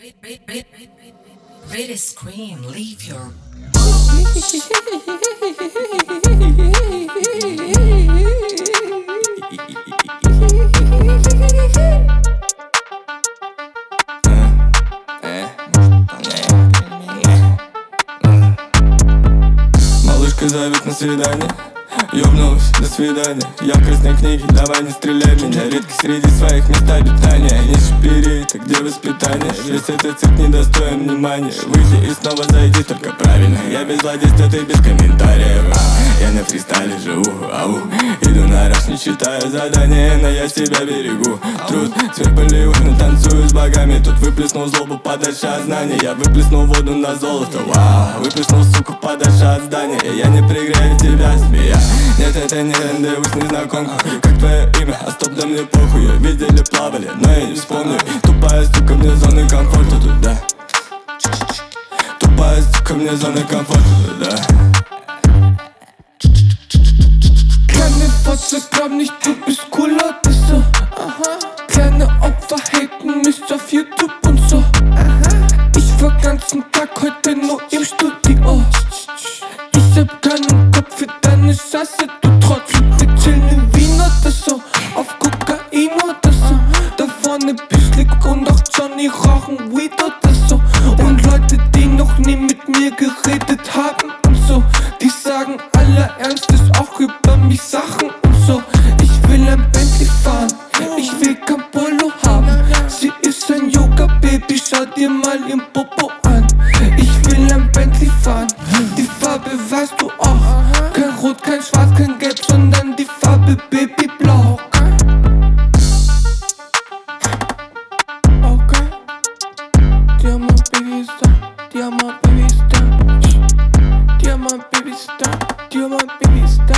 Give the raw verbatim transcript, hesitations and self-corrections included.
Ready scream, leave your Малышка зовет на свидание, ёбнулась, до свидания. Я в красной книге, давай не стреляй меня. Редко среди своих мест обитания. Не шпири, так где воспитание? Весь этот цирк недостоин внимания. Выйди и снова зайди, только правильно. Я без злодейства, ты без комментариев. а, Я на фристайле живу, ау. Иду на раш, не читаю задания, но я себя берегу. Труд, свет Болливуда, танцую с богами. Тут выплеснул злобу подальше от знания. Я выплеснул воду на золото, вау. Выплеснул, суку, подальше от здания. Я не пригрею тебя, змея. Нет, это не рандеву с незнакомкой. Как твое имя? А стоп, да мне похуй. Видели, плавали, но я не вспомню. Тупая сука, мне зоны комфорта туда. Тупая сука, мне зоны комфорта туда. Kleine Fotze, glaub nicht, du bist cooler, das so. Aha. Kleine Opfer haten mich auf YouTube und so. Aha. Ich war ganzen Tag heute nur im Studio. Ich hab keinen Kopf für deine Scheiße, du Trottel. Wir chillen in Wien oder so, auf Kokain oder so. Da vorne Bischlik und auch Johnny rauchen Weed oder so. Und Leute, die noch nie mit mir geredet haben und so, die sagen aller Ernstes auch über mich Sachen und so. Ich will ein Bentley fahren, ich will kein Polo haben. Sie ist ein Yoga-Baby, schau dir mal im Popo an. Ich will ein Bentley fahren, die Farbe weißt du auch. Kein Rot, kein Schwarz, kein Gelb, sondern die Farbe Babyblau. Okay, Diamant Baby Star, Diamant Baby Star, Diamant Baby Star, Diamant Baby Star.